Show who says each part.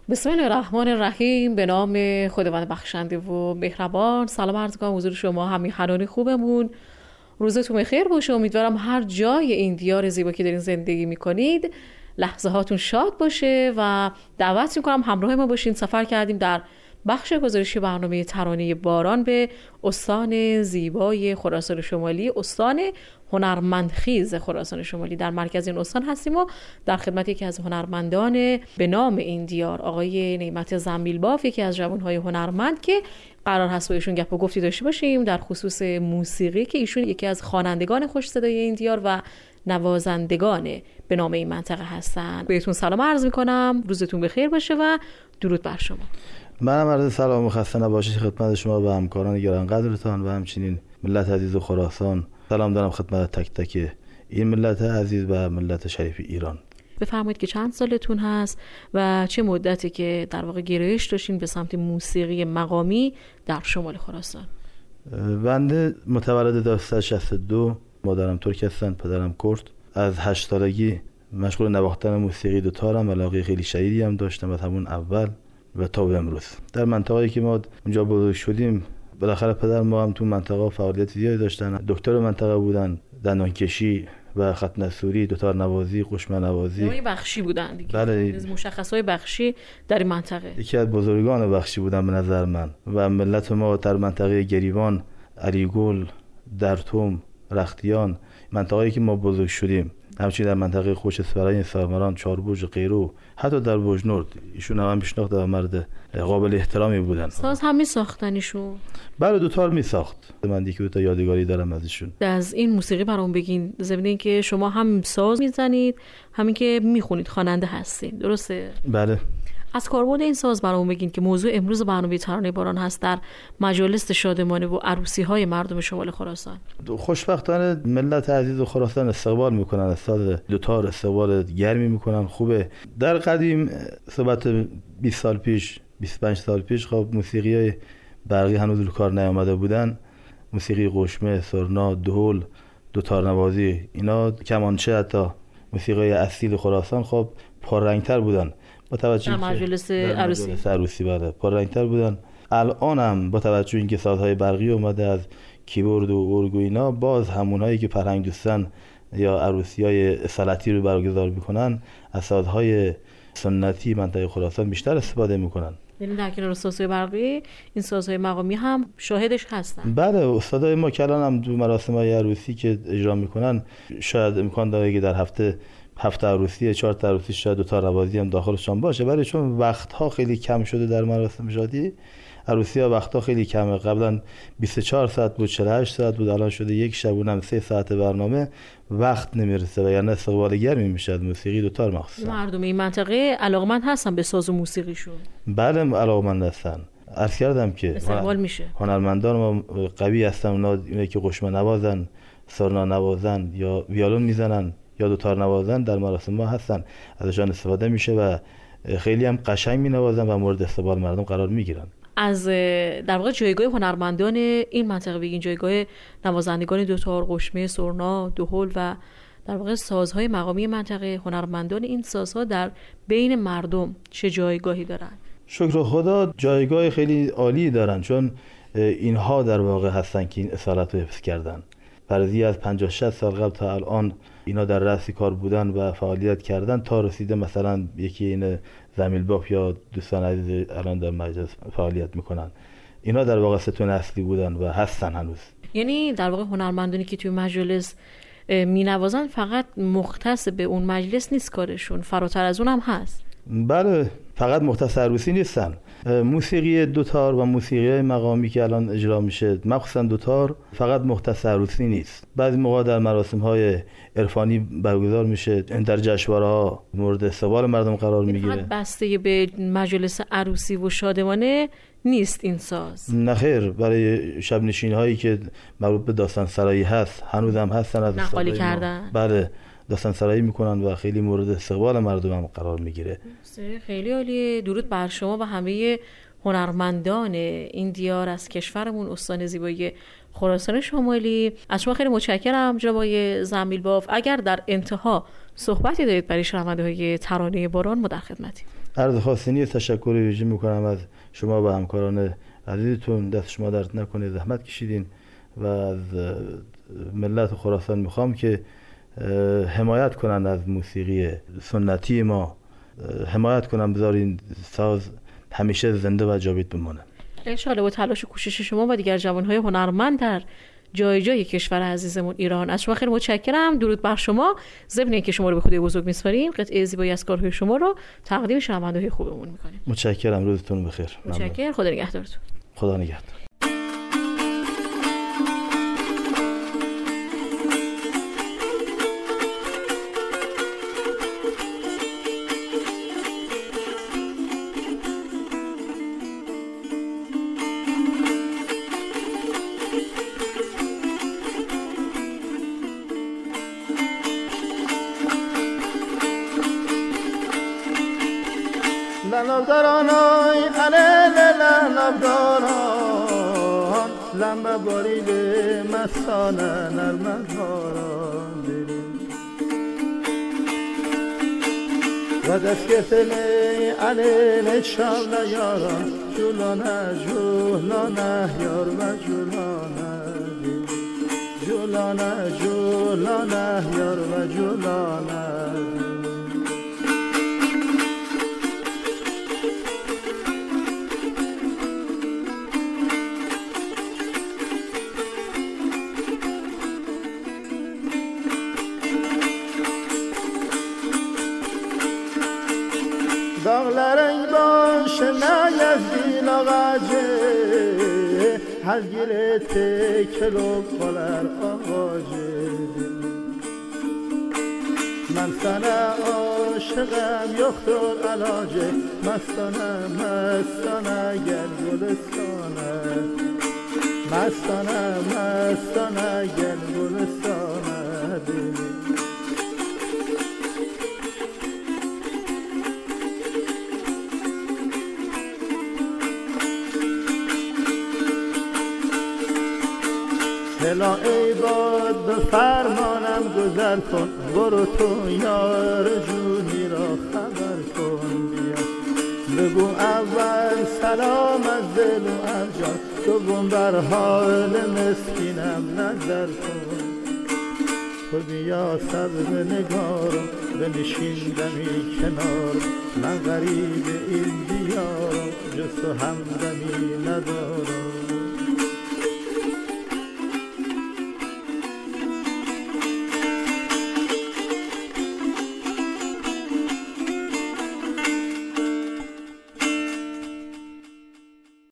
Speaker 1: بسم الله الرحمن الرحیم. به نام خداوند بخشنده و مهربان. سلام عرض می‌کنم حضور شما همیهنان خوبمون. روزتون بخیر باشه. امیدوارم هر جای این دیار زیبا که دارین زندگی میکنید لحظه هاتون شاد باشه و دعوت میکنم همراه ما باشین. سفر کردیم در بخش گزارشی برنامه ترانه باران به استان زیبای خراسان شمالی، استان هنرمندخیز خراسان شمالی. در مرکز این استان هستیم و در خدمت یکی از هنرمندان به نام این دیار، آقای نعمت زنبیلباف، یکی از جوانهای هنرمند که قرار هست با ایشون گپ و گفتی داشته باشیم در خصوص موسیقی، که ایشون یکی از خوانندگان خوش صدای این دیار و نوازندگان به نام این منطقه هستن. بهتون سلام عرض میکنم، روزتون بخیر باشه و درود بر شما.
Speaker 2: منم عرض سلام و خسته نباشید خدمت شما و همکاران گرانقدرتان و همچنین ملت عزیز و خراسان. سلام دارم خدمت تک تک این ملت عزیز و ملت شریف ایران.
Speaker 1: بفرمایید که چند سالتون هست و چه مدتی که در واقع گرایش داشتین به سمت موسیقی مقامی در شمال خراسان؟
Speaker 2: بنده متولد در 62، مادرم ترک هستن، پدرم کرد. از 8 سالگی مشغول نواختن موسیقی دوتارم، علاقه خیلی شدیدی هم داشتم از همون اول و تا به امروز. در منطقه‌ای که ما اونجا بزرگ شدیم، بالاخره پدر ما هم تو منطقه فعالیت زیادی داشتن. دکتر منطقه بودن، دندانکشی و ختم نسوری، دوتار نوازی، قشمه نوازی.
Speaker 1: نوعی بخشی بودن دیگه.
Speaker 2: بله.
Speaker 1: از مشخصهای بخشی در این منطقه.
Speaker 2: یکی از بزرگان بخشی بودن به نظر من. و ملت ما در منطقه گریوان، علیگل، درتوم، رختیان، منطقه‌ای که ما بزرگ شدیم، همچنین در منطقه خوش‌اسفرین، سامران، چاربرج، قیرو، حتی در بوجنورد، ایشون هم میشناخت و مرد قابل احترامی بودن.
Speaker 1: ساز هم میساختن ایشون؟
Speaker 2: بله، دوتار میساخت. من یکی دوتا یادگاری دارم از ایشون.
Speaker 1: از این موسیقی برام بگین، ضمن اینکه شما هم ساز میزنید همین که میخونید، خواننده هستید، درسته؟
Speaker 2: بله.
Speaker 1: از کاربرد این ساز برام بگین که موضوع امروز برنامه ترانه باران هست در مجالس شادمانه و عروسی‌های مردم شمال خراسان.
Speaker 2: خوشبختانه ملت عزیز و خراسان استقبال میکنن از ساز دوتار، استقبال گرمی میکنن، خوبه. در قدیم، صحبت 20 سال پیش، 25 سال پیش، خب موسیقی‌های برقی هنوز رو کار نیامده بودن. موسیقی قشمه، سرنا، دهل، دوتار نوازی، اینا کمانچه، حتی موسیقی اصیل خراسان خب پررنگ‌تر بودن. با توجه
Speaker 1: در مجلس عروسی
Speaker 2: بله پررنگ‌تر بودن. الان هم با توجه اینکه سازهای برقی اومده از کیبورد و ارگ و اینا، باز همونایی که فرهنگ دوستن یا عروسی‌های اصالتی رو برگزار میکنن از سازهای سنتی منطقه خراسان بیشتر استفاده میکنن.
Speaker 1: یعنی در کنار سازهای برقی این سازهای مقامی هم شاهدش هستن؟
Speaker 2: بله، استادای ما که الان هم تو مراسم‌های عروسی که اجرا میکنن، شاید امکان داره که در هفته عروسی 4 تا عروسی شاید 2 تا نوازی هم داخلشان باشه، ولی چون وقتها خیلی کم شده در مراسم شادی، عروسی ها وقتها خیلی کمه. قبلا 24 ساعت بود، 48 ساعت بود، الان شده یک شب اونم 3 ساعت برنامه، وقت نمیرسه و یعنی استقبال گرمی میشه از موسیقی دوتار مخصوصا.
Speaker 1: مردم این منطقه علاقمند هستن به ساز و موسیقیشون؟
Speaker 2: بله علاقمند هستن. عرض کردم که
Speaker 1: استقبال میشه.
Speaker 2: هنرمندان ما قوی هستن، اونا که قشمه نوازن، سرنا نوازن یا ویولون میزنن یا دوتار نوازن، در مراسم ما هستن، ازشان استفاده میشه و خیلی هم قشنگ مینوازن و مورد استقبال مردم قرار میگیرن.
Speaker 1: از در واقع جایگاه هنرمندان این منطقه بگین، جایگاه نوازندگان دوتار، قشمه، سرنا، دهل و در واقع سازهای مقامی منطقه، هنرمندان این سازها در بین مردم چه جایگاهی دارن؟ شکر
Speaker 2: خدا جایگاه خیلی عالی دارن، چون اینها در واقع هستن که این اصالت رو حفظ کردن. فرضی از 50-60 سال قبل تا الان اینا در رأس کار بودن و فعالیت کردن تا رسیده مثلا یکی این زنبیلباف یا دوستان عزیز الان در مجلس فعالیت میکنن. اینا در واقع ستون اصلی بودن و هستن هنوز.
Speaker 1: یعنی در واقع هنرمندانی که توی مجلس مینوازن فقط مختص به اون مجلس نیست کارشون، فراتر از اون هم هست.
Speaker 2: بله، فقط مختص عروسی نیستن. موسیقی دوتار و موسیقی مقامی که الان اجرا میشه، مخصوصا دوتار، فقط مختص عروسی نیست. بعضی موقع در مراسم‌های عرفانی برگزار میشه، در جشنواره‌ها مورد استقبال مردم قرار میگیره.
Speaker 1: فقط بسته به مجلس عروسی و شادمانه نیست این ساز.
Speaker 2: نخیر، برای شب نشین‌هایی که مربوط به داستان سرایی هست، هنوز هم هستن، از
Speaker 1: نقالی کردن.
Speaker 2: بله، داستان سرایی میکنن و خیلی مورد استقبال مردم هم قرار میگیره.
Speaker 1: خیلی عالیه. درود بر شما و همه هنرمندان این دیار از کشورمون، استان زیبایی خراسان شمالی. از شما خیلی متشکرم جناب آقای زنبیلباف. اگر در انتها صحبتی دارید برای شنونده‌های ترانه باران، ما در خدمتیم.
Speaker 2: عرض خاصی نیست. تشکر ویژه میکنم از شما و همکاران عزیزتون، دست شما درد نکنه، زحمت کشیدین و از ملت خراسان میخوام که حمایت کنن از موسیقی سنتی ما، حمایت کنن، بذارین ساز همیشه زنده و جاوید بمونه.
Speaker 1: انشاءالله با تلاش و کوشش شما و دیگر جوانهای هنرمند در جای جای کشور عزیزمون ایران. از شما خیلی متشکرم. درود بر شما. ضمن اینکه شما رو به خدای بزرگ میسپاریم، قطعه زیبایی از کارهای شما رو تقدیم شنونده‌های خوبمون میکنیم.
Speaker 2: متشکرم. روزتون بخیر.
Speaker 1: متشکرم. خدا نگهدارتون.
Speaker 2: خدا نگهدار.
Speaker 3: لنابدارانای علیل لنابداران لنبه باریده مستانه نرمه باران دیریم و دست گفتنه علیل شامل یاران جولانه جولانه یار و جولانه دیریم جولانه جولانه یار و جولانه دیریم. dağlar ey başına yazdın ağacı her gile tekel okalar ağacı من sana aşığım yoktur alacı mastana gel gülistana mastana gel gülistana هلا ای باد به فرمانم گذر کن برو تو یار جونی را خبر کن بیا بگو اول سلام از دل و از جان دوم بر حال مسکینم نظر کن تو بیا صبر نگارم بنشین دمی کنار من غریب این دیارم جز تو همدمی ندارم